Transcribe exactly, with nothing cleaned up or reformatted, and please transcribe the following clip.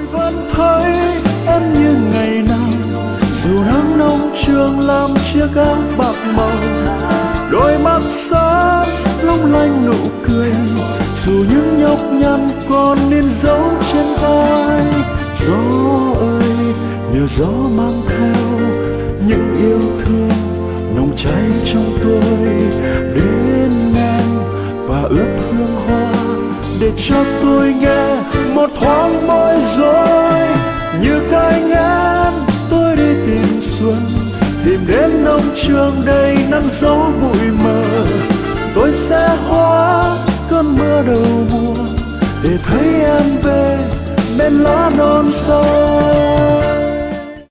vẫn thấy em như ngày nào, dù nắng nông trường làm chiếc áo bạc màu, đôi mắt sáng long lanh nụ cười, dù những nhóc nhăn còn in dấu trên vai. Gió ơi, nhờ gió mang theo những yêu thương nồng cháy trong tôi, đến ngang và ướp hương hoa để cho tôi nghe một thoáng bối rối. Như cánh én tôi đi tìm xuân, tìm đến nông trường đầy nắng dấu bụi mờ, tôi sẽ hóa cơn mưa đầu mùa để thấy em về bên lá non sông.